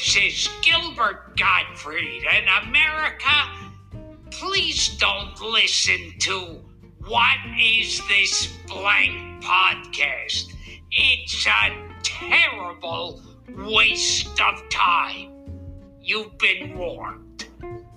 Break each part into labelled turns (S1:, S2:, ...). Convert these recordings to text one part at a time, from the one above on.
S1: This is Gilbert Gottfried, and America, please don't listen to What Is This Blank podcast. It's a terrible waste of time. You've been warned.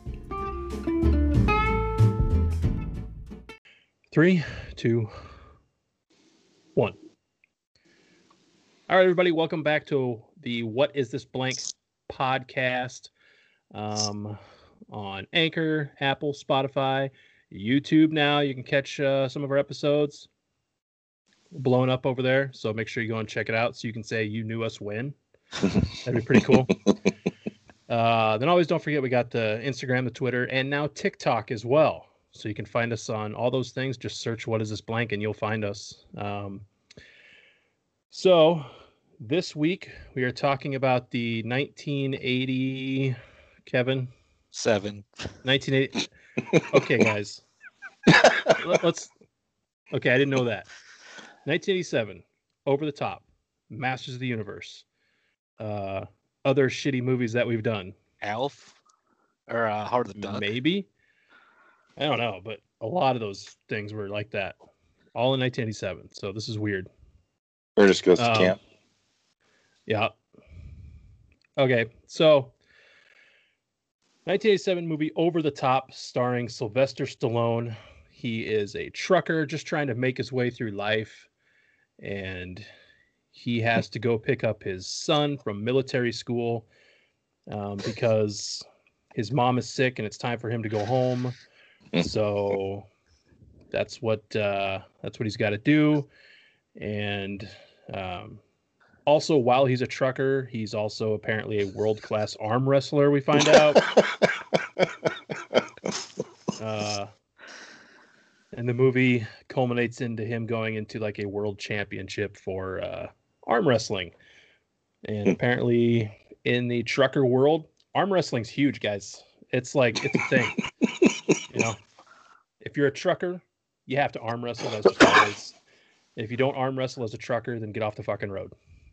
S2: 3, 2, 1. All right, everybody, welcome back to the What Is This Blank podcast on Anchor, Apple, Spotify, YouTube. Now you can catch some of our episodes blowing up over there, so make sure you go and check it out so you can say you knew us when. That'd be pretty cool. Then always don't forget we got the Instagram, the Twitter, and now TikTok as well. So you can find us on all those things. Just search What Is This Blank and you'll find us. So this week we are talking about the 1980, Kevin? 1980. Okay, guys. Let's. Okay, I didn't know that. 1987, Over the Top, Masters of the Universe, other shitty movies that we've done.
S3: Alf? Or Howard the Duck?
S2: Maybe. I don't know, but a lot of those things were like that. All in 1987, so this is weird.
S4: Ernest Goes to Camp.
S2: Yeah. Okay, so 1987 movie Over the Top, starring Sylvester Stallone. He is a trucker just trying to make his way through life, and he has to go pick up his son from military school because his mom is sick and it's time for him to go home. So that's what he's got to do. And also, while he's a trucker, he's also apparently a world-class arm wrestler, we find out. And the movie culminates into him going into like a world championship for arm wrestling. And apparently in the trucker world, arm wrestling's huge, guys. It's a thing. You know, if you're a trucker, you have to arm wrestle. That's just how it is. If you don't arm wrestle as a trucker, then get off the fucking road.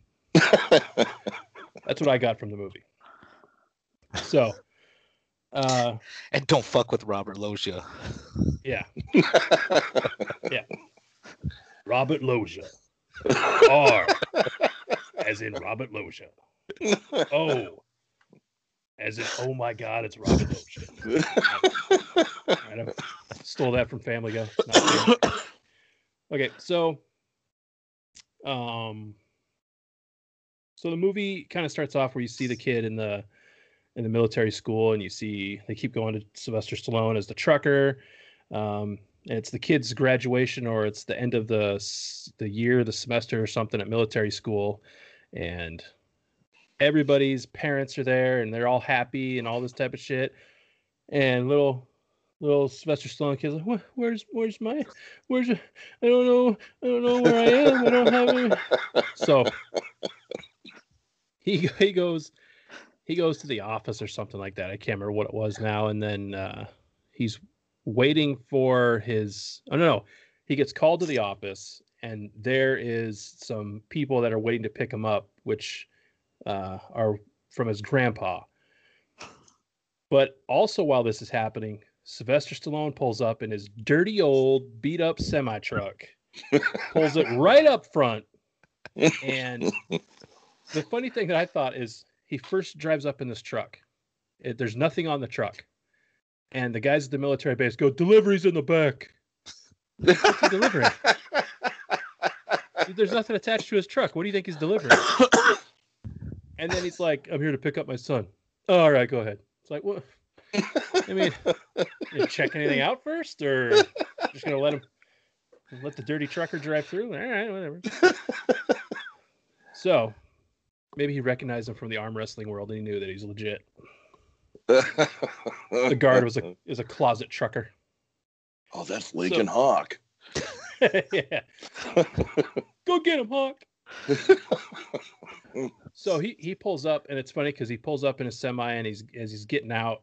S2: That's what I got from the movie. So,
S3: and don't fuck with Robert Loggia.
S2: Yeah. Yeah. Robert Loggia. R. As in Robert Loggia. O. As in, oh my God, it's Robert Loggia. I stole that from Family Guy. Okay, so the movie kind of starts off where you see the kid in the military school, and you see they keep going to Sylvester Stallone as the trucker. And it's the kid's graduation, or it's the end of the year, the semester or something at military school, and everybody's parents are there and they're all happy and all this type of shit. And little Sylvester Stallone kid's like, where's I don't know where I am. I don't have any. So he goes to the office or something like that. I can't remember what it was now. And then he's waiting for his. Oh no, he gets called to the office, and there is some people that are waiting to pick him up, which are from his grandpa. But also, while this is happening, Sylvester Stallone pulls up in his dirty old beat up semi truck, pulls it right up front. And the funny thing that I thought is he first drives up in this truck. There's nothing on the truck. And the guys at the military base go, delivery's in the back. What's he delivering? There's nothing attached to his truck. What do you think he's delivering? And then he's like, I'm here to pick up my son. Oh, all right, go ahead. It's like, what? I mean, you check anything out first, or just gonna let the dirty trucker drive through? All right, whatever. So maybe he recognized him from the arm wrestling world, and he knew that he's legit. The guard is a closet trucker.
S4: Oh, that's Lincoln Hawk.
S2: Yeah. Go get him, Hawk. So he pulls up, and it's funny because he pulls up in a semi, and as he's getting out,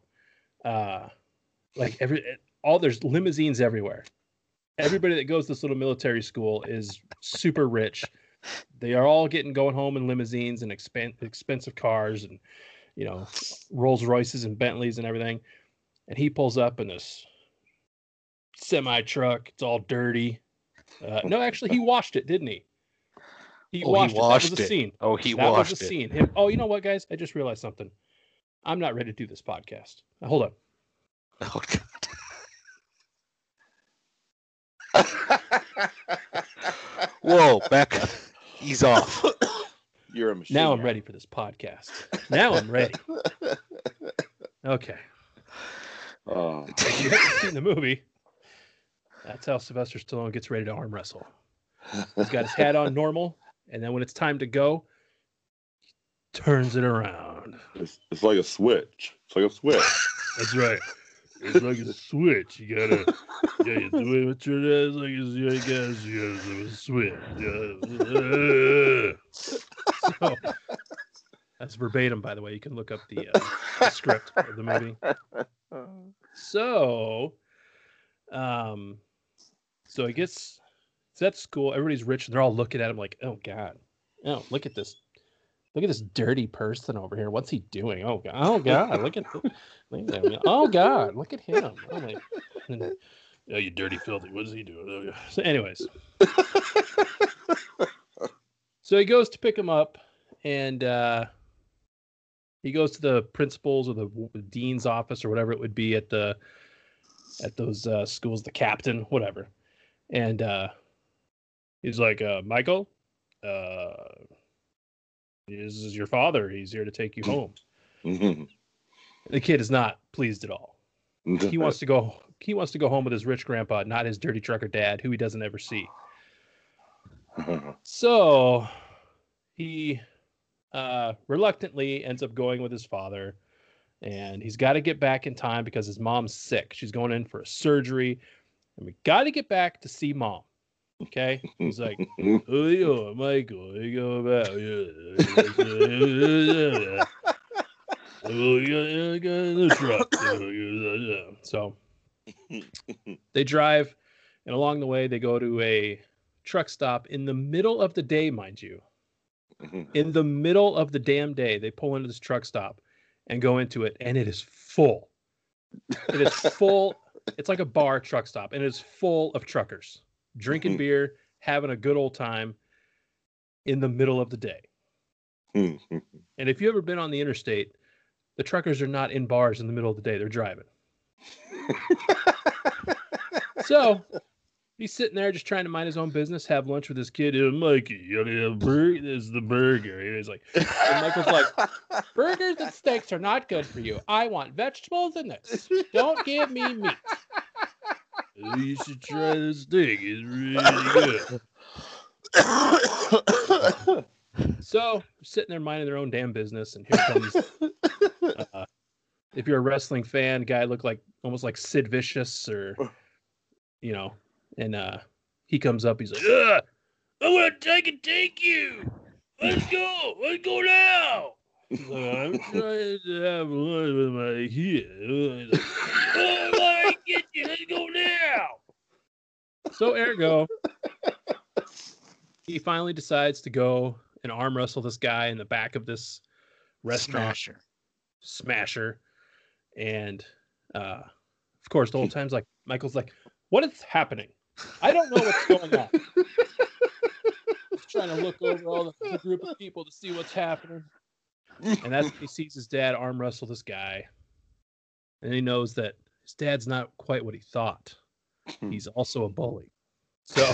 S2: there's limousines everywhere. Everybody that goes to this little military school is super rich. They are all going home in limousines and expensive cars, and Rolls Royces and Bentleys and everything. And he pulls up in this semi truck. It's all dirty. No, actually, he washed it, didn't he? He washed it. That was a scene.
S3: Oh, he
S2: that
S3: washed
S2: was a
S3: it.
S2: scene. Oh, you know what, guys? I just realized something. I'm not ready to do this podcast. Now, hold on.
S3: Oh, God. Whoa, back. He's off.
S4: You're a machine.
S2: Now I'm ready for this podcast. Now I'm ready. Okay.
S4: Oh.
S2: If you haven't seen the movie, that's how Sylvester Stallone gets ready to arm wrestle. He's got his hat on normal, and then when it's time to go, he turns it around.
S4: It's like a switch. It's like a switch.
S2: That's right. It's like a switch. You gotta do it. It's like a switch. So, that's verbatim, by the way. You can look up the script of the movie. So, so he gets at school. Everybody's rich, and they're all looking at him like, "Oh God, oh look at this dirty person over here. What's he doing? Oh God, look at him. Oh God, look at him. Oh my, oh, you dirty filthy. What is he doing?" So, anyways, so he goes to pick him up, and he goes to the principal's or the dean's office or whatever it would be at those schools, the captain, whatever. And he's like, "Michael, this is your father. He's here to take you home."
S4: Mm-hmm.
S2: The kid is not pleased at all. He wants to go home with his rich grandpa, not his dirty trucker dad, who he doesn't ever see. So he reluctantly ends up going with his father, and he's got to get back in time because his mom's sick. She's going in for a surgery, and we got to get back to see mom. Okay, he's like, "Oh yeah, Michael, you go back, yeah." So they drive, and along the way they go to a truck stop in the middle of the day, mind you. In the middle of the damn day, they pull into this truck stop and go into it, and it is full. It is full. It's like a bar truck stop, and it's full of truckers drinking beer, having a good old time in the middle of the day. And if you've ever been on the interstate, the truckers are not in bars in the middle of the day. They're driving. So he's sitting there just trying to mind his own business, have lunch with his kid. "Mikey, you have burger? This is the burger." And he's like, and Michael's like, "Burgers and steaks are not good for you. I want vegetables in this. Don't give me meat." "You should try this steak. It's really good." So sitting there minding their own damn business, and here comes, if you're a wrestling fan, guy looked like almost like Sid Vicious, or and he comes up. He's like, "I want to take you. Let's go now." He's like, "I'm trying to have lunch with my kid." He's like, "Oh, I get you. Let's go now." So ergo, he finally decides to go and arm wrestle this guy in the back of this restaurant. Smasher. And of course, the whole time's like, Michael's like, "What is happening? I don't know what's going on." He's trying to look over all the group of people to see what's happening. And that's when he sees his dad arm wrestle this guy. And he knows that his dad's not quite what he thought. He's also a bully. So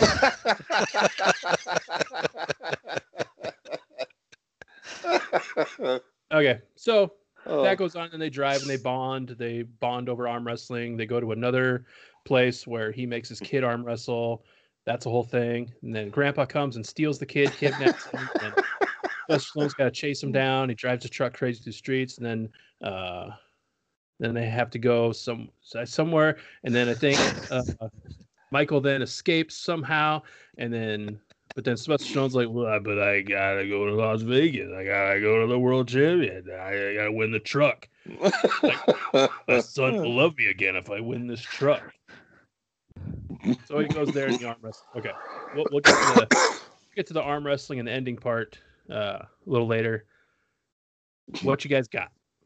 S2: okay, so that goes on, and they drive and they bond. They bond over arm wrestling. They go to another place where he makes his kid arm wrestle. That's a whole thing. And then Grandpa comes and steals the kid, kidnaps him. And Sylvester Stallone's got to chase him down. He drives the truck crazy through the streets, and then they have to go somewhere. And then I think Michael then escapes somehow, but then Sylvester Stallone's like, "Well, but I gotta go to Las Vegas. I gotta go to the world champion. I gotta win the truck. Like, my son will love me again if I win this truck." So he goes there in the arm wrestling. Okay, we'll get to the arm wrestling and the ending part a little later. What you guys got?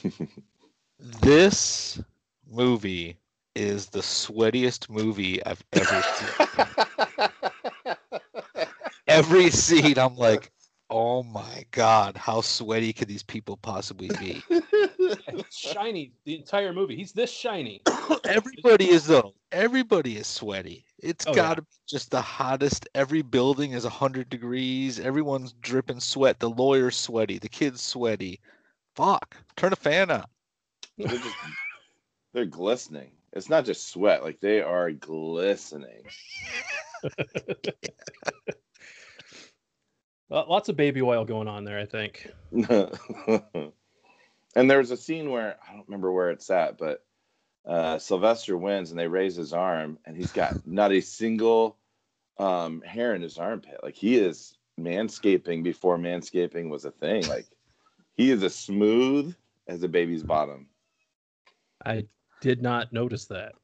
S3: This movie is the sweatiest movie I've ever seen. Every scene, I'm like, oh my God, how sweaty could these people possibly be?
S2: He's shiny the entire movie. He's this shiny.
S3: Everybody is, though. Everybody is sweaty. It's got to be just the hottest. Every building is 100 degrees. Everyone's dripping sweat. The lawyer's sweaty. The kid's sweaty. Fuck. Turn a fan on.
S4: They're glistening. It's not just sweat. Like, they are glistening.
S2: Lots of baby oil going on there, I think.
S4: And there's a scene where, I don't remember where it's at, but Sylvester wins and they raise his arm and he's got not a single hair in his armpit. Like, he is manscaping before manscaping was a thing. Like, he is as smooth as a baby's bottom.
S2: I did not notice that.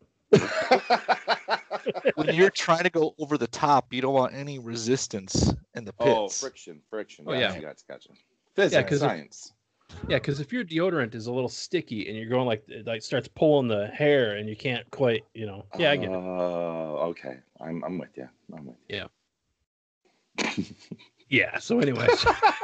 S3: When you're trying to go over the top, you don't want any resistance in the pits.
S4: Oh, friction.
S2: Oh, yeah.
S4: Gotcha. Physics, science.
S2: Because if your deodorant is a little sticky and you're going like starts pulling the hair and you can't quite, Yeah, I get it.
S4: Oh, okay. I'm with you.
S2: Yeah. Yeah. So, anyways.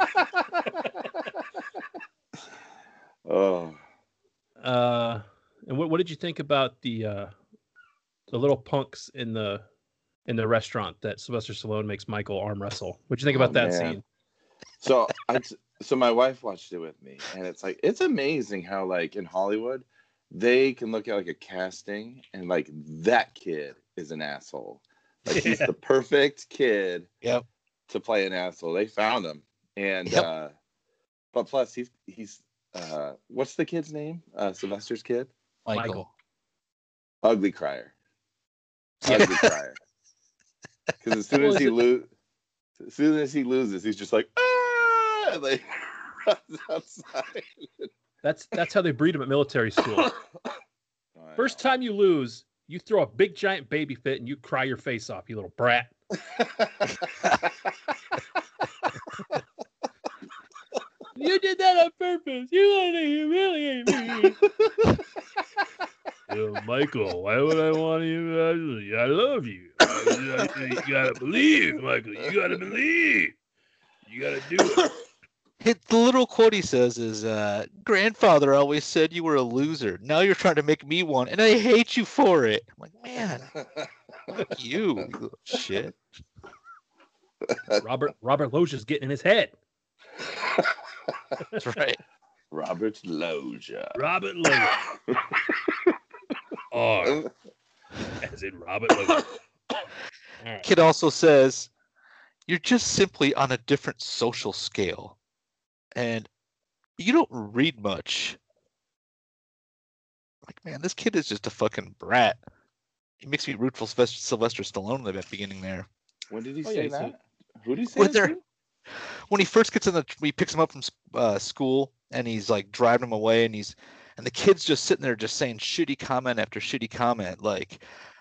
S4: Oh.
S2: And what did you think about the little punks in the restaurant that Sylvester Stallone makes Michael arm wrestle? What'd you think about that scene?
S4: So my wife watched it with me, and it's amazing how, like, in Hollywood, they can look at like a casting and like that kid is an asshole. Like, he's the perfect kid to play an asshole. They found him, and but plus he's what's the kid's name? Sylvester's kid?
S3: Michael.
S4: Ugly crier. Ugly crier. Because as soon as he loses, he's just like, ah, and like runs outside.
S2: That's how they breed him at military school. First time you lose, you throw a big giant baby fit and you cry your face off, you little brat. You did that on purpose. You want to humiliate me. Michael, why would I want to humiliate you? I love you. You gotta believe, Michael. You gotta believe. You gotta do it.
S3: The little quote he says is, grandfather always said you were a loser. Now you're trying to make me one, and I hate you for it. I'm like, man, fuck you little shit.
S2: Robert Loggia's getting in his head.
S3: That's right.
S4: Robert Loggia.
S2: Robert Loggia. R. As in Robert Loggia. Right.
S3: Kid also says, you're just simply on a different social scale. And you don't read much. Like, man, this kid is just a fucking brat. He makes me root for Sylvester Stallone at the beginning there.
S4: When did he say that? Who did he say that?
S3: When he first gets he picks him up from school and he's like driving him away, and the kid's just sitting there just saying shitty comment after shitty comment, like,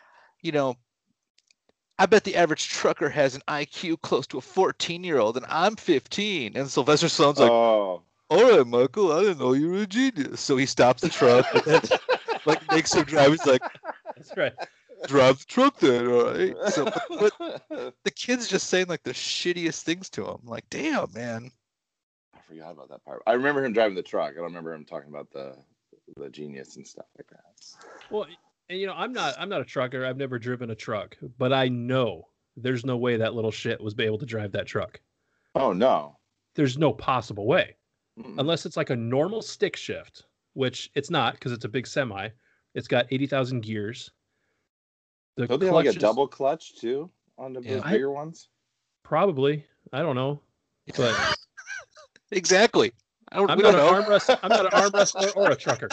S3: I bet the average trucker has an IQ close to a 14-year-old, and I'm 15. And Sylvester Stallone's like, all right, Michael, I didn't know you were a genius. So he stops the truck and then, like, makes him drive. He's like,
S2: that's right.
S3: Drive the truck then, all right? So, but the kid's just saying, like, the shittiest things to him. Like, damn, man.
S4: I forgot about that part. I remember him driving the truck. I don't remember him talking about the genius and stuff like that.
S2: Well, and I'm not a trucker. I've never driven a truck, but I know there's no way that little shit was able to drive that truck.
S4: Oh no.
S2: There's no possible way. Unless it's like a normal stick shift, which it's not because it's a big semi. It's got 80,000 gears.
S4: Don't they have like a double clutch too on the bigger ones?
S2: Probably. I don't know. But
S3: exactly.
S2: I'm not an arm wrestler or a trucker.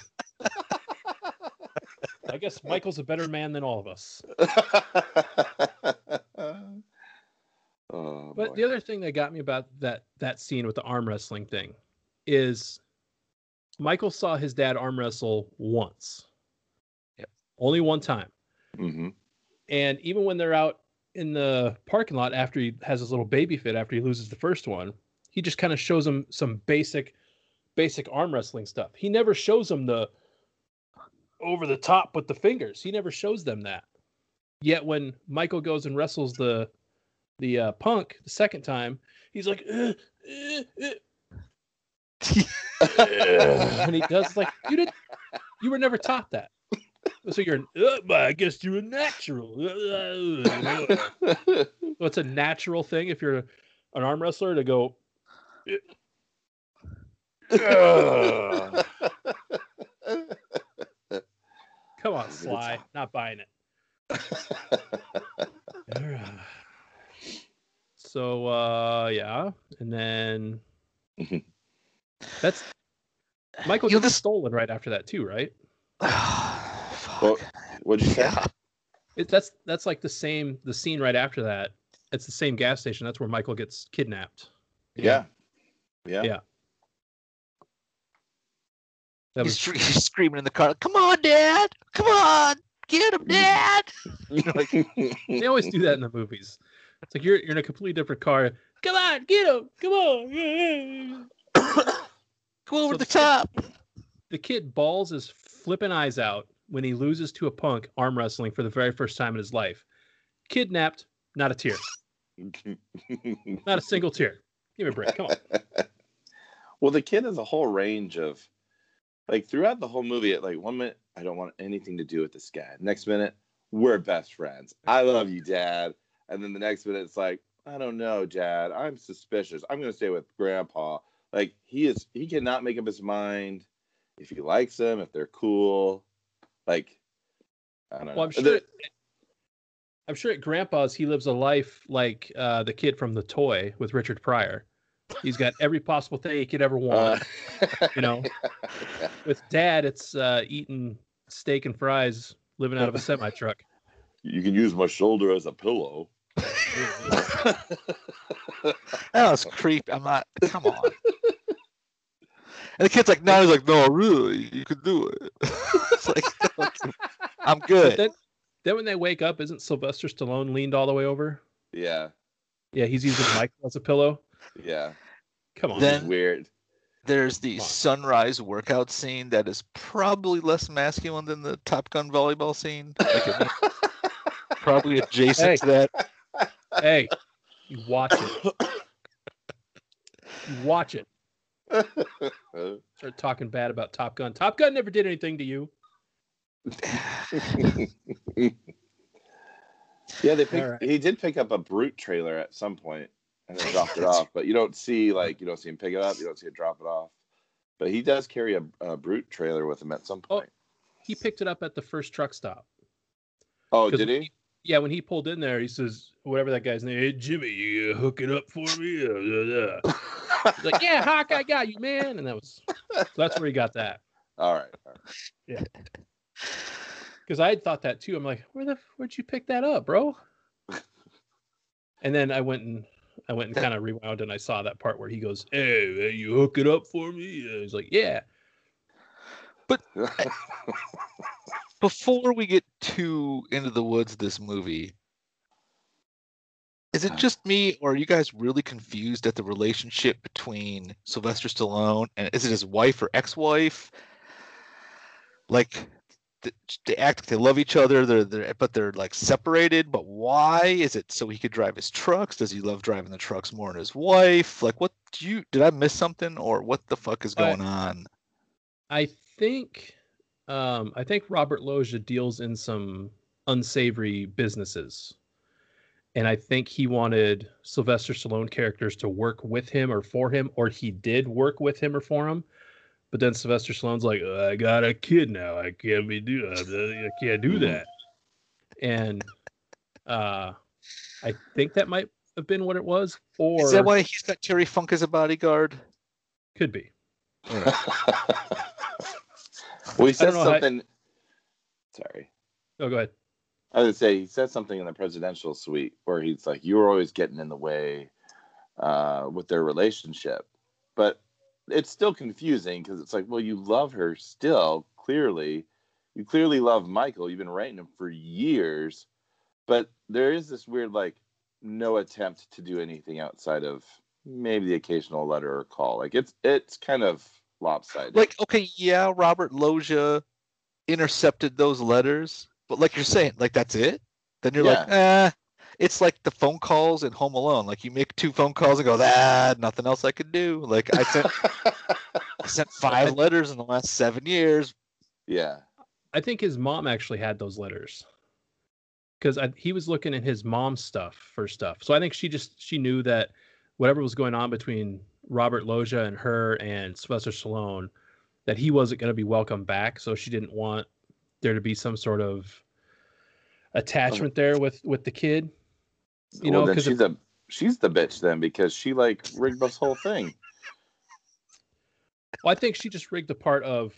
S2: I guess Michael's a better man than all of us. But the other thing that got me about that scene with the arm wrestling thing is Michael saw his dad arm wrestle once.
S3: Yep.
S2: Only one time.
S4: Mm-hmm.
S2: And even when they're out in the parking lot after he has his little baby fit, after he loses the first one, he just kind of shows him some basic basic arm wrestling stuff. He never shows them the over the top with the fingers. He never shows them that. Yet when Michael goes and wrestles the Punk the second time, he's like, and he does like, you were never taught that. So you're, I guess you're a natural. So it's a natural thing if you're an arm wrestler to go. Come on, Sly, not buying it. So yeah, and then that's Michael gets stolen right after that too, right?
S4: What'd you say?
S2: Yeah. That's like the scene right after that. It's the same gas station. That's where Michael gets kidnapped.
S4: Yeah.
S3: He's screaming in the car, "Come on, Dad! Come on! Get him, Dad!"
S2: They always do that in the movies. It's like you're in a completely different car. Come on, get him! Come on!
S3: Go over the top.
S2: The kid bawls his flipping eyes out when he loses to a Punk arm wrestling for the very first time in his life. Kidnapped, not a tear. Not a single tear. Give me a break. Come on.
S4: Well, the kid has a whole range of, like, throughout the whole movie, at like 1 minute, I don't want anything to do with this guy. Next minute, we're best friends. I love you, Dad. And then the next minute, it's like, I don't know, Dad. I'm suspicious. I'm going to stay with Grandpa. Like, he cannot make up his mind if he likes them, if they're cool. Like, I don't know.
S2: Well, I'm sure at Grandpa's he lives a life like the kid from The Toy with Richard Pryor. He's got every possible thing he could ever want. With Dad, it's eating steak and fries, living out of a semi-truck.
S4: You can use my shoulder as a pillow.
S3: That was creepy. I'm not. Come on. And the kid's like, no, he's like, no, really, you could do it. It's like, I'm good.
S2: Then when they wake up, isn't Sylvester Stallone leaned all the way over?
S4: Yeah.
S2: Yeah, he's using Michael as a pillow.
S4: Yeah.
S2: Come on.
S4: Then weird.
S3: There's the sunrise workout scene that is probably less masculine than the Top Gun volleyball scene. Like, probably adjacent to that.
S2: Hey, you watch it. You watch it. Start talking bad about Top Gun. Top Gun never did anything to you.
S4: Yeah, he did pick up a Brute trailer at some point and then dropped it off. But you don't see him pick it up. You don't see it drop it off. But he does carry a Brute trailer with him at some point.
S2: Oh, he picked it up at the first truck stop.
S4: Oh, did he?
S2: Yeah, when he pulled in there, he says, whatever that guy's name, "Hey, Jimmy, you hook it up for me?" He's like, "Yeah, Hawk, I got you, man." And that's where he got that.
S4: All right.
S2: Yeah. Because I had thought that too. I'm like, where'd you pick that up, bro? And then I went and kind of rewound and I saw that part where he goes, "Hey, you hook it up for me?" And he's like, "Yeah."
S3: But before we get too into the woods of this movie, is it just me, or are you guys really confused at the relationship between Sylvester Stallone and is it his wife or ex-wife? Like, they act like they love each other, but they're like separated. But why? Is it so he could drive his trucks? Does he love driving the trucks more than his wife? Like, did I miss something, or what the fuck is going on?
S2: I think Robert Loggia deals in some unsavory businesses. And I think he wanted Sylvester Stallone characters to work with him or for him, or he did work with him or for him. But then Sylvester Stallone's like, "I got a kid now. I can't do that." And I think that might have been what it was. Or
S3: is that why he's got Terry Funk as a bodyguard?
S2: Could be.
S4: Well, he said something. Sorry.
S2: Oh, go ahead.
S4: I was going to say, he said something in the presidential suite where he's like, "You were always getting in the way with their relationship." But it's still confusing because it's like, well, you love her still, clearly. You clearly love Michael. You've been writing him for years. But there is this weird, like, no attempt to do anything outside of maybe the occasional letter or call. Like, it's kind of lopsided.
S3: Like, okay, yeah, Robert Loggia intercepted those letters, but like you're saying, like that's it. Then you're like, it's like the phone calls in Home Alone. Like you make 2 phone calls and go, nothing else I could do. Like I sent 5 letters in the last 7 years.
S4: Yeah.
S2: I think his mom actually had those letters because he was looking at his mom's stuff for stuff. So I think she knew that whatever was going on between Robert Loggia and her and Sylvester Stallone, that he wasn't going to be welcome back. So she didn't want there to be some sort of attachment there with the kid. You know, because
S4: she's the bitch then, because she like rigged this whole thing.
S2: Well, I think she just rigged the part of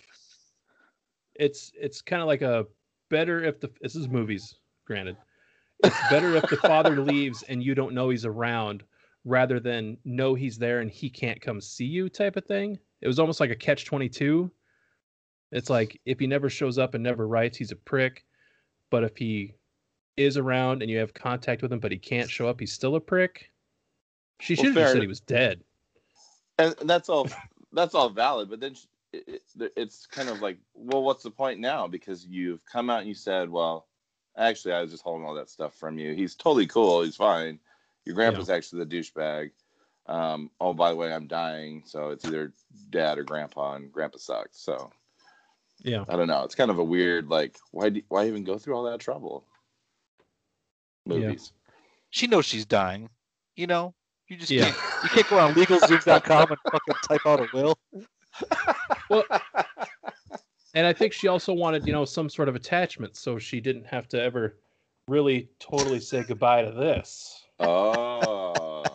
S2: it's kind of like a better if this is movies, granted. It's better if the father leaves and you don't know he's around rather than know he's there and he can't come see you type of thing. It was almost like a catch-22. It's like if he never shows up and never writes, he's a prick. But if he is around and you have contact with him, but he can't show up, he's still a prick. She should have just said he was dead.
S4: And that's all valid. But then it's kind of like, well, what's the point now? Because you've come out and you said, well, actually, I was just holding all that stuff from you. He's totally cool. He's fine. Your grandpa's actually the douchebag. Oh, by the way, I'm dying. So it's either dad or grandpa, and grandpa sucks. So
S2: yeah,
S4: I don't know. It's kind of a weird, like, why even go through all that trouble? Movies.
S3: Yeah. She knows she's dying. You know, you just can't go on LegalZoom.com and fucking type out a will.
S2: Well, and I think she also wanted, some sort of attachment, so she didn't have to ever really totally say goodbye to this.
S4: Oh.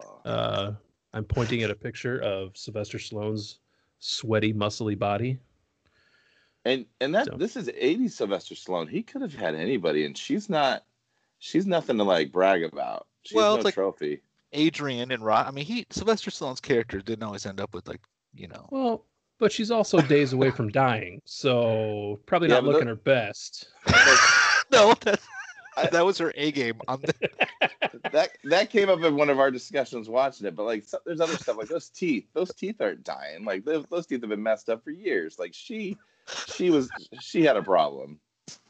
S2: I'm pointing at a picture of Sylvester Stallone's sweaty, muscly body.
S4: And this is 80s Sylvester Stallone. He could have had anybody, and she's nothing to like brag about. She's no
S3: it's like
S4: trophy.
S3: Adrian and Rod. I mean, Sylvester Stallone's character didn't always end up with
S2: Well, but she's also days away from dying, so probably not looking her best.
S3: No, that was her A game on
S4: that came up in one of our discussions watching it. But like, there's other stuff like those teeth. Those teeth aren't dying. Like those teeth have been messed up for years. Like she had a problem.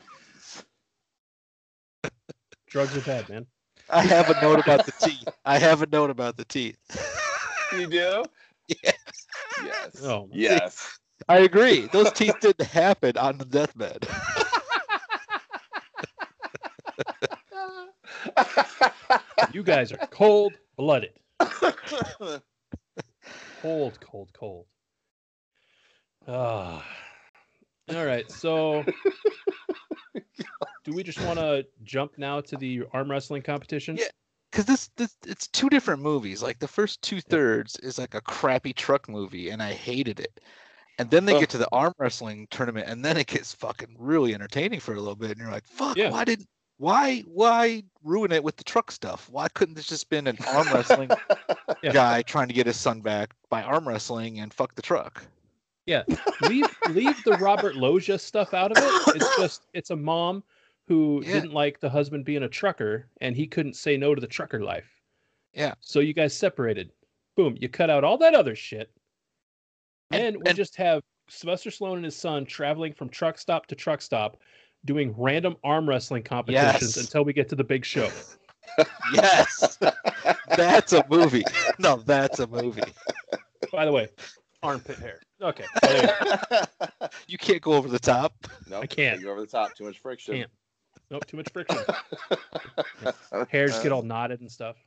S2: Drugs are bad, man.
S3: I have a note about the teeth.
S4: You do?
S3: Yes.
S4: Yes.
S2: Oh,
S4: yes.
S3: I agree. Those teeth didn't happen on the deathbed.
S2: You guys are cold-blooded. Cold. All right, so do we just want to jump now to the arm wrestling competition?
S3: Yeah, because this it's 2 different movies. Like the first 2/3 is like a crappy truck movie, and I hated it. And then they get to the arm wrestling tournament, and then it gets fucking really entertaining for a little bit. And you're like, fuck, why ruin it with the truck stuff? Why couldn't this just been an arm wrestling guy trying to get his son back by arm wrestling and fuck the truck?
S2: Yeah, leave the Robert Loggia stuff out of it. It's a mom who didn't like the husband being a trucker, and he couldn't say no to the trucker life.
S3: Yeah.
S2: So you guys separated. Boom, you cut out all that other shit. And we just have Sylvester Stallone and his son traveling from truck stop to truck stop, doing random arm wrestling competitions until we get to the big show.
S3: Yes. That's a movie. No, that's a movie.
S2: By the way, armpit hair. Okay.
S3: You can't go over the top.
S4: No,
S2: I can't.
S4: Go over the top. Too much friction.
S2: Can't. Nope, too much friction. Hairs get all knotted and stuff.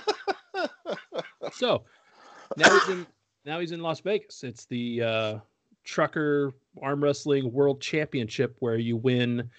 S2: So now he's in Las Vegas. It's the trucker arm wrestling world championship where you win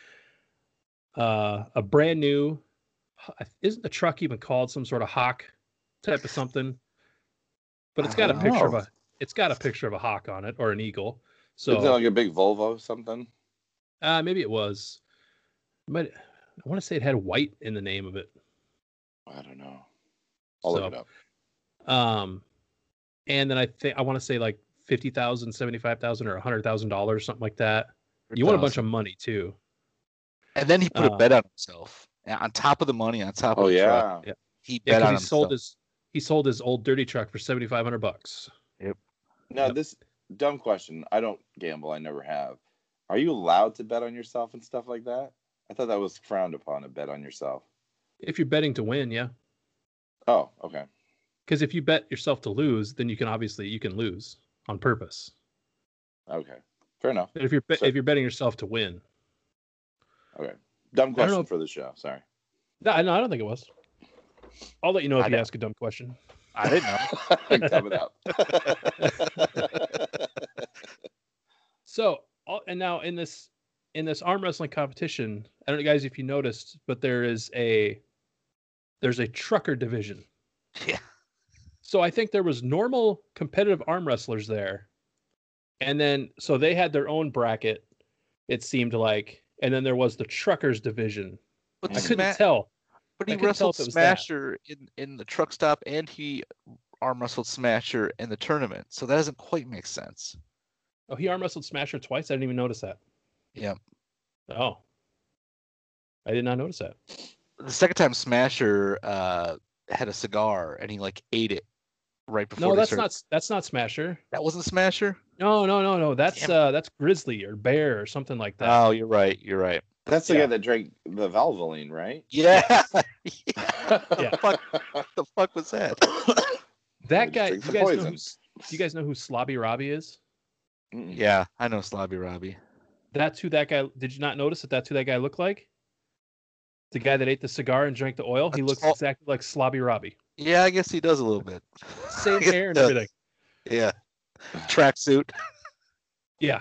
S2: a brand new. Isn't the truck even called some sort of hawk type of something? But it's got a picture of a hawk on it or an eagle. So
S4: is it like a big Volvo or something?
S2: Maybe it was. But I want to say it had white in the name of it.
S4: I don't know. I'll look it up.
S2: And then I want to say like $50,000, $75,000, or $100,000, something like that. You want a bunch of money too.
S3: And then he put a bet on himself on top of the money, on top of the truck.
S2: Yeah.
S3: He bet on himself.
S2: He sold his old dirty truck for $7,500.
S3: Yep.
S4: Now this dumb question. I don't gamble. I never have. Are you allowed to bet on yourself and stuff like that? I thought that was frowned upon to bet on yourself.
S2: If you're betting to win, yeah.
S4: Oh, okay.
S2: Because if you bet yourself to lose, then you can lose on purpose.
S4: Okay, fair enough.
S2: But if you're betting yourself to win.
S4: Okay. Dumb question for the show. Sorry.
S2: No, I don't think it was. I'll let you know if you ask a dumb question.
S3: I didn't know.
S4: Coming up.
S2: So, and now in this arm wrestling competition, I don't know, guys, if you noticed, but there's a trucker division.
S3: Yeah.
S2: So I think there was normal competitive arm wrestlers there, and then so they had their own bracket. It seemed like, and then there was the truckers division.
S3: But
S2: I couldn't tell.
S3: But he wrestled Smasher in the truck stop, and he arm wrestled Smasher in the tournament. So that doesn't quite make sense.
S2: Oh, he arm wrestled Smasher twice? I didn't even notice that.
S3: Yeah.
S2: Oh. I did not notice that.
S3: The second time Smasher had a cigar, and he ate it right before.
S2: No, that's not Smasher.
S3: That wasn't Smasher?
S2: No. That's Grizzly or Bear or something like that.
S3: Oh, you're right.
S4: That's the guy that drank the Valvoline, right?
S3: Yeah.
S2: Yeah.
S3: What the fuck was that?
S2: That guy. Do you guys know who Slobby Robbie is?
S3: Yeah, I know Slobby Robbie.
S2: That's who that guy. Did you not notice that's who that guy looked like? The guy that ate the cigar and drank the oil. He looks exactly like Slobby Robbie.
S3: Yeah, I guess he does a little bit.
S2: Same hair and everything.
S3: Yeah. Tracksuit.
S2: Yeah.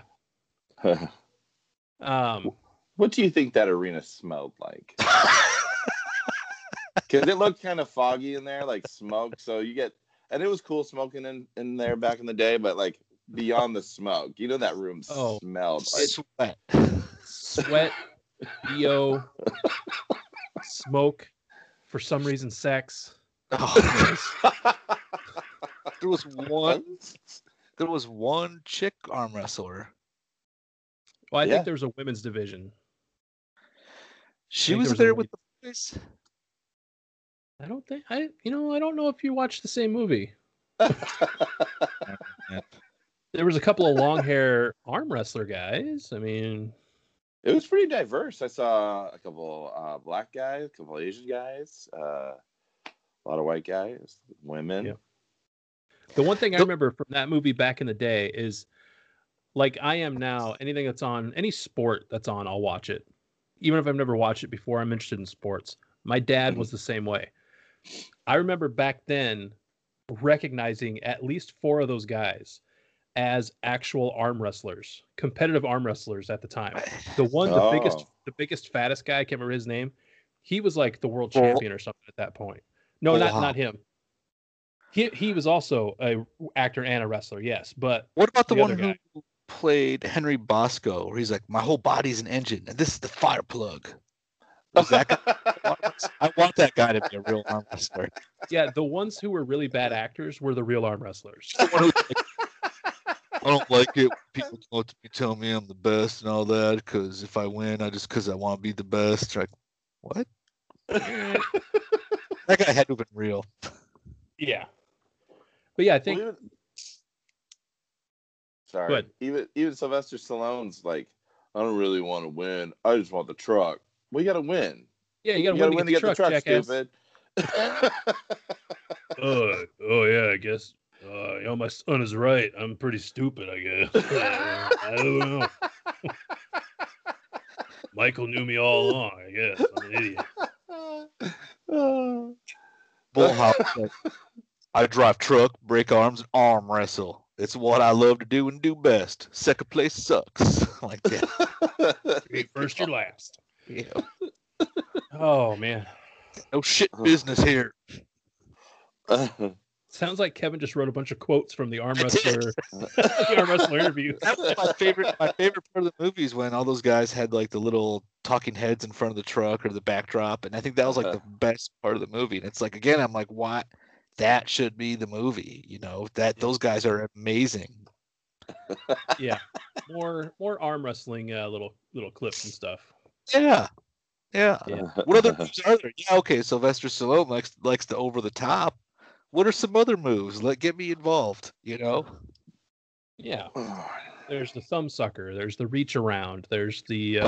S4: What do you think that arena smelled like? Because it looked kind of foggy in there, like smoke. So and it was cool smoking in there back in the day, but beyond the smoke, that room smelled like
S2: sweat, BO, smoke, for some reason, sex.
S3: Oh, there was one chick arm wrestler.
S2: Well, I think there was a women's division.
S3: She was there with the boys.
S2: I don't know if you watched the same movie. There was a couple of long hair arm wrestler guys. I mean,
S4: it was pretty diverse. I saw a couple black guys, a couple Asian guys, a lot of white guys, women.
S2: Yeah. The one thing I remember from that movie back in the day is, like I am now, anything that's on, any sport that's on, I'll watch it. Even if I've never watched it before, I'm interested in sports. My dad was the same way. I remember back then recognizing at least 4 of those guys as actual arm wrestlers, competitive arm wrestlers at the time. The biggest, fattest guy, I can't remember his name. He was like the world champion or something at that point. No, not him. He was also a actor and a wrestler, yes. But
S3: what about the one who played Henry Bosco, where he's like, my whole body's an engine, and this is the fire plug? That guy? I want that guy to be a real arm wrestler.
S2: Yeah, the ones who were really bad actors were the real arm wrestlers.
S3: I don't like it when people come up to me telling me I'm the best and all that, because if I win, because I want to be the best. Like, what? That guy had to have been real.
S2: Yeah. But yeah, I think...
S4: Sorry. Even Sylvester Stallone's like, I don't really want to win. I just want the truck. Well, you got to win.
S2: Yeah, you got to win to get the truck, jackass.
S4: Stupid.
S2: Oh yeah, I guess. My son is right. I'm pretty stupid, I guess. I don't know. Michael knew me all along, I guess. I'm an idiot.
S3: Bullhouse. I drive truck, break arms, and arm wrestle. It's what I love to do and do best. Second place sucks. Like that.
S2: You're first, you're last.
S3: Yeah.
S2: Oh man.
S3: No shit business here.
S2: Sounds like Kevin just wrote a bunch of quotes from the arm wrestler, interview.
S3: That was my favorite part of the movie is when all those guys had like the little talking heads in front of the truck or the backdrop, and I think that was like the best part of the movie. And it's like, again, I'm like, what? That should be the movie, those guys are amazing.
S2: Yeah, more arm wrestling, little clips and stuff.
S3: Yeah. What other moves are there? Yeah, okay. Sylvester Stallone likes to over the top. What are some other moves? Get me involved.
S2: Yeah. There's the thumb sucker. There's the reach around. There's the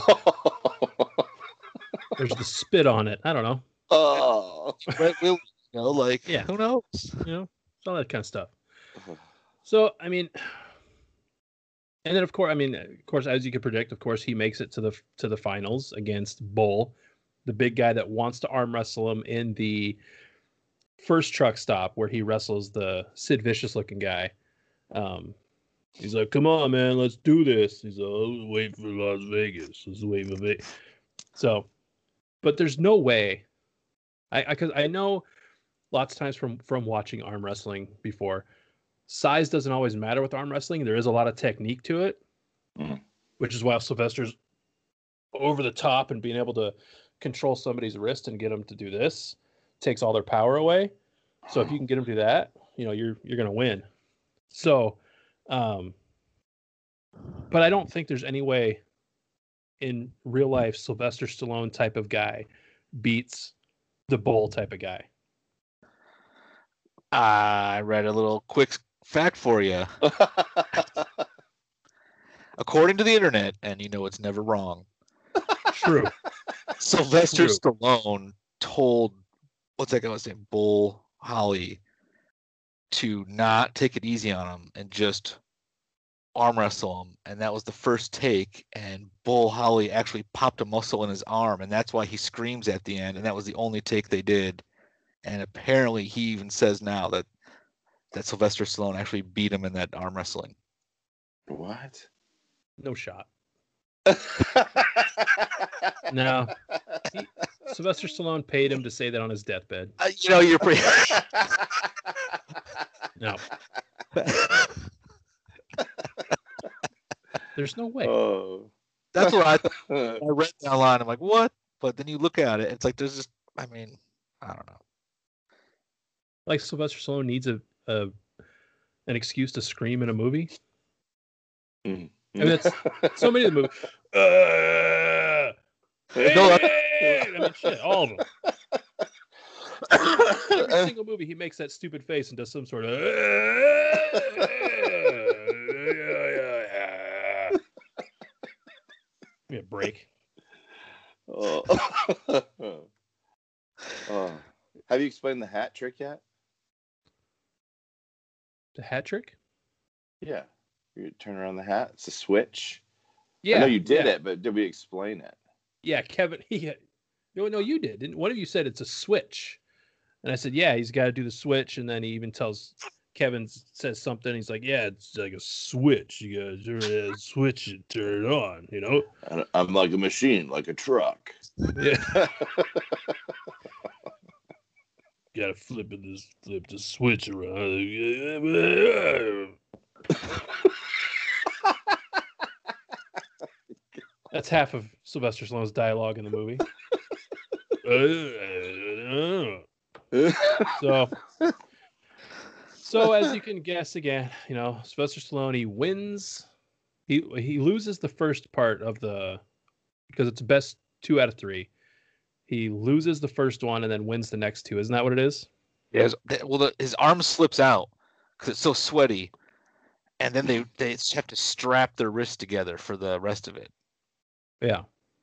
S2: there's the spit on it. I don't know.
S3: Brett Williams, like,
S2: Yeah.
S3: who knows?
S2: It's all that kind of stuff. So, I mean, and then of course, as you could predict, of course, he makes it to the finals against Bull, the big guy that wants to arm wrestle him in the first truck stop where he wrestles the Sid Vicious looking guy. He's like, "Come on, man, let's do this." He's like, "Let's wait for Las Vegas. Let's wait for Vegas." So, but there's no way. Because I know lots of times from watching arm wrestling before, size doesn't always matter with arm wrestling. There is a lot of technique to it, which is why Sylvester's over the top and being able to control somebody's wrist and get them to do this takes all their power away. So if you can get them to do that, you're going to win. So, but I don't think there's any way in real life Sylvester Stallone type of guy beats the Bull type of guy.
S3: I read a little quick fact for you. According to the internet, and it's never wrong.
S2: True.
S3: Sylvester Stallone told, what's that guy's name, Bull Holly, to not take it easy on him and just arm wrestle him. And that was the first take. And Bull Holly actually popped a muscle in his arm, and that's why he screams at the end. And that was the only take they did. And apparently he even says now that Sylvester Stallone actually beat him in that arm wrestling.
S4: What?
S2: No shot. No. Sylvester Stallone paid him to say that on his deathbed.
S3: You're pretty...
S2: No. There's no way.
S4: Oh.
S3: That's what I read down the line. I'm like, what? But then you look at it, it's like there's just, I don't know.
S2: Like Sylvester Stallone needs an excuse to scream in a movie.
S4: Mm.
S2: That's so many of the movies. Shit, all of them. Every single movie, he makes that stupid face and does some sort of. Give me a break.
S4: Oh. Have you explained the hat trick yet?
S2: The hat trick?
S4: Yeah. You turn around the hat. It's a switch.
S2: Yeah.
S4: I know you did it, but did we explain it?
S2: Yeah, Kevin. No, you did. Didn't one of you said it's a switch? And I said, yeah, he's got to do the switch. And then he even tells Kevin says something. He's like, yeah, it's like a switch. You got to turn that switch and turn it on.
S4: I'm like a machine, like a truck.
S2: Yeah. Got to flip the switch around. That's half of Sylvester Stallone's dialogue in the movie. So as you can guess again, Sylvester Stallone, he wins. He loses the first part of because it's best 2 out of 3. He loses the first one and then wins the next 2. Isn't that what it is?
S3: Yeah. Well, his arm slips out because it's so sweaty, and then they have to strap their wrists together for the rest of it.
S2: Yeah.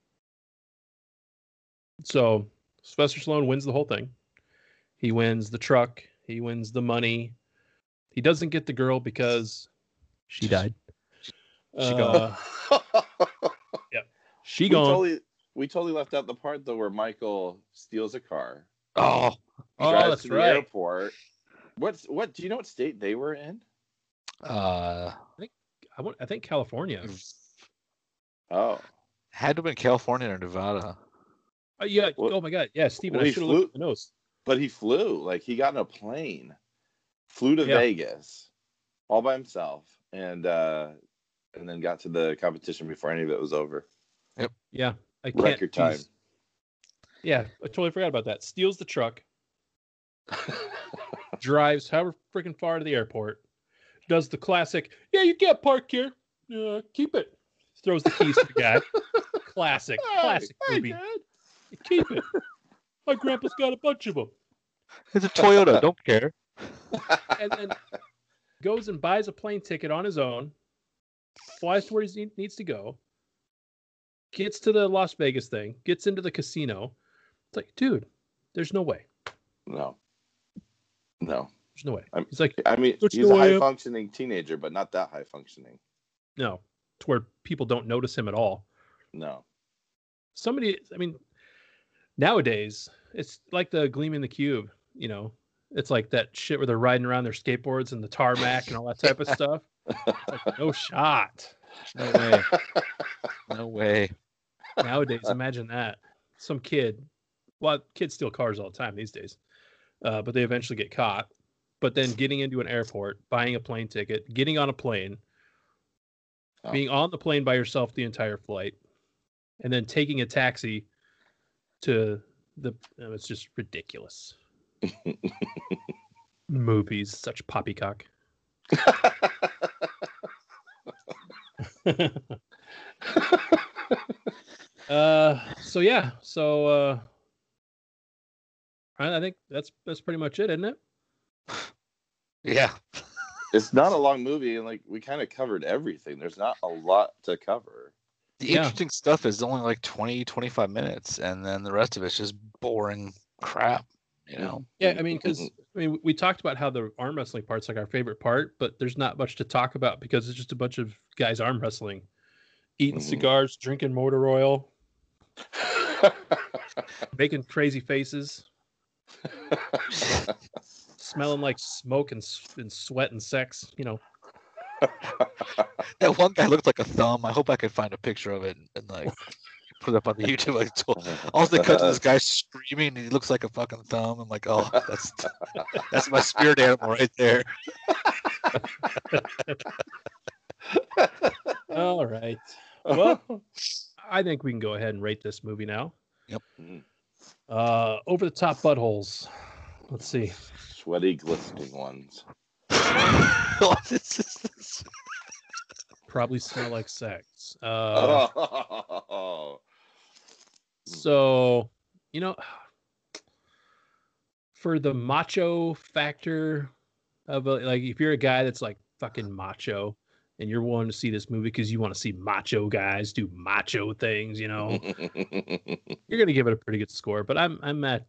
S2: So Sylvester Stallone wins the whole thing. He wins the truck. He wins the money. He doesn't get the girl because she died.
S3: She gone.
S2: Yep. She gone.
S4: We totally left out the part though where Michael steals a car.
S3: Oh,
S4: drives
S2: that's
S4: to the
S2: right.
S4: airport. What do you know what state they were in?
S2: I think California.
S4: Oh.
S3: Had to have been California or Nevada.
S2: Yeah.
S4: Well,
S2: oh my God. Yeah, Steven,
S4: well,
S2: I should have looked at the nose.
S4: But he flew. Like he got in a plane, flew to Vegas all by himself, and then got to the competition before any of it was over.
S3: Yep.
S2: Yeah.
S4: Record time.
S2: Yeah, I totally forgot about that. Steals the truck. Drives however freaking far to the airport. Does the classic, yeah, you can't park here. Keep it. Throws the keys to the guy. Classic movie.
S4: Dad.
S2: Keep it. My grandpa's got a bunch of them.
S3: It's a Toyota. Don't care.
S2: And goes and buys a plane ticket on his own, flies to where he needs to go, gets to the Las Vegas thing, gets into the casino. It's like, dude, there's no way.
S4: No.
S2: There's no way.
S4: He's
S2: like,
S4: he's a high functioning teenager, but not that high functioning.
S2: No, to where people don't notice him at all.
S4: No.
S2: Nowadays, it's like the Gleam in the Cube, it's like that shit where they're riding around their skateboards and the tarmac and all that type of stuff. Like, no shot.
S3: No way. No way.
S2: Nowadays, imagine that. Some kid, kids steal cars all the time these days, but they eventually get caught. But then getting into an airport, buying a plane ticket, getting on a plane, being on the plane by yourself the entire flight, and then taking a taxi to it's just ridiculous. Movies, such poppycock. I think that's pretty much it, isn't it?
S3: Yeah.
S4: It's not a long movie, and we kind of covered everything. There's not a lot to cover.
S3: The interesting stuff is only like 20, 25 minutes, and then the rest of it's just boring crap,
S2: Yeah, because we talked about how the arm wrestling part's like our favorite part, but there's not much to talk about because it's just a bunch of guys arm wrestling, eating cigars, drinking motor oil, making crazy faces, smelling like smoke and sweat and sex,
S3: That one guy looked like a thumb. I hope I can find a picture of it and put it up on the YouTube. All they cut to this guy screaming, and he looks like a fucking thumb. I'm like, oh, that's my spirit animal right there.
S2: All right. Well, I think we can go ahead and rate this movie now.
S3: Yep.
S2: Over the top buttholes. Let's see.
S4: Sweaty, glistening ones.
S2: Probably smell like sex.
S4: So,
S2: for the macho factor of if you're a guy that's like fucking macho and you're willing to see this movie because you want to see macho guys do macho things, you're gonna give it a pretty good score. But I'm at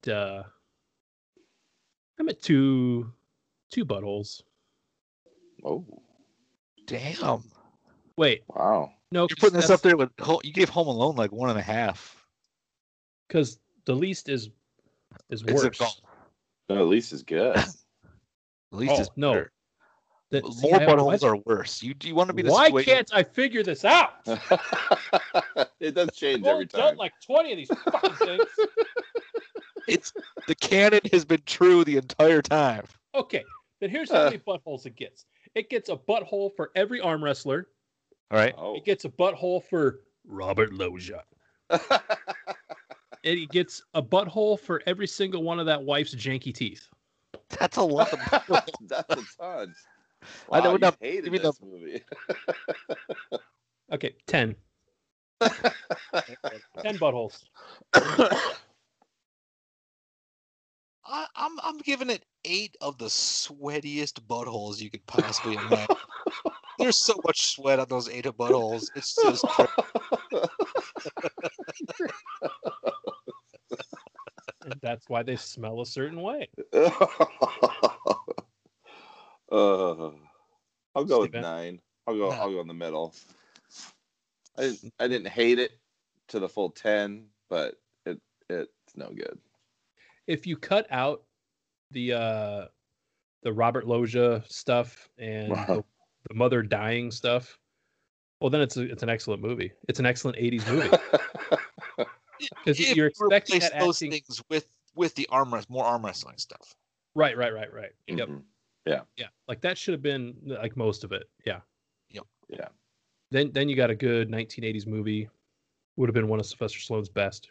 S2: two buttholes.
S4: Oh,
S3: damn!
S2: Wait,
S4: wow!
S2: No,
S3: you're putting this up there with you gave Home Alone like 1.5.
S2: Because the least is worse.
S4: No, at least is good.
S3: At least is
S2: no.
S3: More buttholes are worse. You want to be the
S2: Why can't I figure this out?
S4: It does change every time.
S2: Done like 20 of these fucking things.
S3: It's the canon has been true the entire time.
S2: Okay, then here's how many buttholes it gets. It gets a butthole for every arm wrestler.
S3: All right.
S4: Oh.
S2: It gets a butthole for Robert Loggia. And he gets a butthole for every single one of that wife's janky teeth.
S3: That's a lot.
S4: That's a ton.
S3: Wow, I know
S4: you hated this movie.
S2: Okay, 10. 10 buttholes.
S3: I'm giving it 8 of the sweatiest buttholes you could possibly imagine. There's so much sweat on those 8 buttholes. It's just.
S2: And that's why they smell a certain way.
S4: I'll go with 9. I'll go in the middle. I didn't hate it to the full 10, but it's no good.
S2: If you cut out the Robert Loggia stuff and the mother dying stuff, well, then it's an excellent movie. It's an excellent 80s movie. Because you're expecting that
S3: those things with the more arm wrestling stuff.
S2: Right. Mm-hmm. Yep.
S4: Yeah.
S2: Like that should have been like most of it. Yeah.
S3: Yep.
S4: Yeah.
S2: Then you got a good 1980s movie. Would have been one of Sylvester Stallone's best.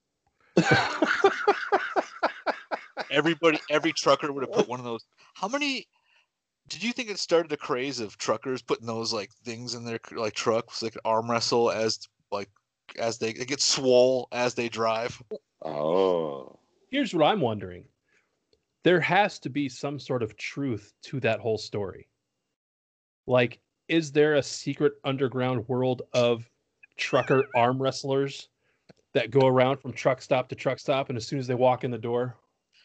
S3: Every trucker would have put one of those. How many? Did you think it started a craze of truckers putting those like things in their like trucks, like arm wrestle as they get swole as they drive?
S4: Oh.
S2: Here's what I'm wondering. There has to be some sort of truth to that whole story. Like, is there a secret underground world of trucker arm wrestlers that go around from truck stop to truck stop, and as soon as they walk in the door,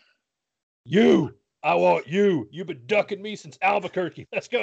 S2: I want you. You've been ducking me since Albuquerque. Let's go.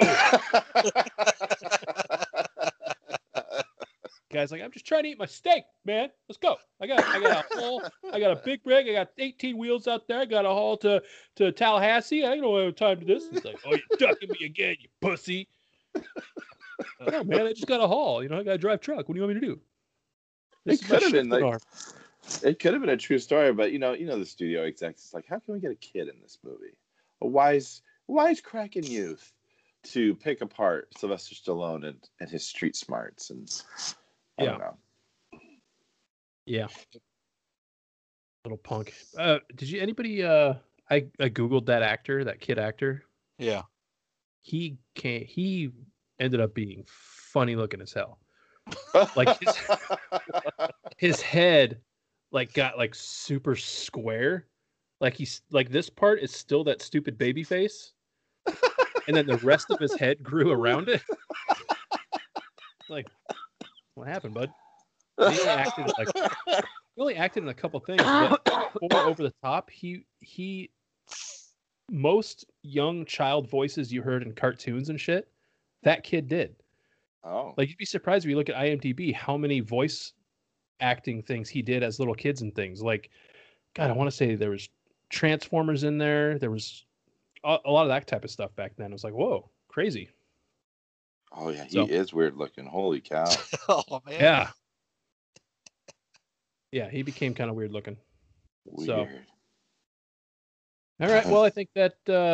S2: Guy's like, I'm just trying to eat my steak, man. Let's go. I got a big rig. I got 18 wheels out there. I got a haul to Tallahassee. I don't have time to this. He's like, oh, you're ducking me again, you pussy. No, man, I just got a haul. I got to drive truck. What do you want me to do?
S4: It could have been like, it could have been a true story, but the studio execs. It's like, how can we get a kid in this movie? A wise cracking youth to pick apart Sylvester Stallone and his street smarts, and I don't know.
S2: Yeah, little punk. Anybody? I googled that actor, that kid actor.
S3: Yeah,
S2: he ended up being funny looking as hell. Like his head got super square. Like he's like, this part is still that stupid baby face, and then the rest of his head grew around it. Like, what happened, bud? He only acted in a couple things, but over the top. He most young child voices you heard in cartoons and shit, that kid did.
S4: Oh,
S2: like, you'd be surprised if you look at IMDb how many voice acting things he did as little kids and things. Like, God, I want to say there was Transformers in there. There was a lot of that type of stuff back then. I was like, whoa, crazy.
S4: Oh yeah, he is weird looking. Holy cow.
S3: Oh man.
S2: Yeah. Yeah, he became kind of weird looking.
S4: Weird.
S2: So, all right. Well, I think that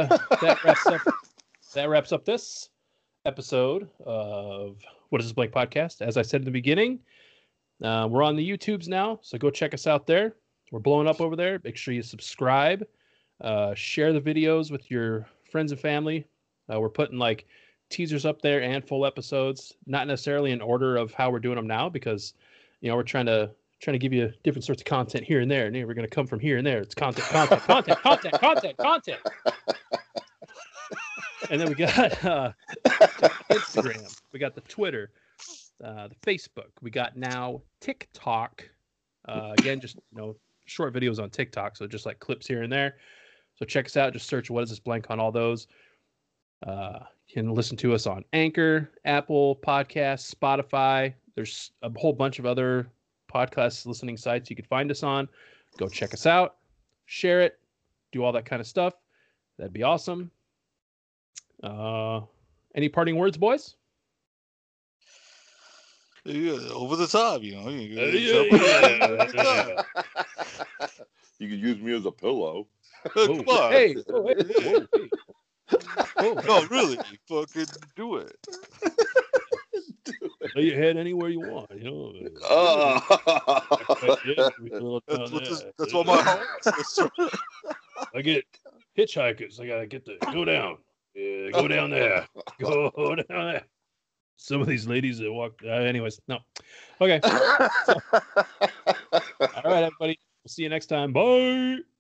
S2: wraps up this episode of What Is This Blank Podcast. As I said in the beginning, we're on the YouTubes now, so go check us out there. We're blowing up over there. Make sure you subscribe, share the videos with your friends and family. We're putting like teasers up there and full episodes, not necessarily in order of how we're doing them now, because we're trying to give you different sorts of content here and there, and we're going to come from here and there. It's content. And then we got Instagram, we got the Twitter, the Facebook, we got now TikTok. Again, just short videos on TikTok, so just like clips here and there. So check us out. Just search What Is This Blank on all those. You can listen to us on Anchor, Apple Podcasts, Spotify. There's a whole bunch of other podcast listening sites you could find us on. Go check us out, share it, do all that kind of stuff. That'd be awesome. Any parting words, boys?
S3: Yeah, over the top,
S4: You could use me as a pillow.
S3: Come on.
S2: Hey.
S3: No, really, fucking do it.
S2: Lay your head anywhere you want,
S3: That's what my heart.
S2: I get hitchhikers. I gotta get go down. Yeah, go down there. Go down there. Some of these ladies that walk. Anyways, no. Okay. All right, everybody. We'll see you next time. Bye.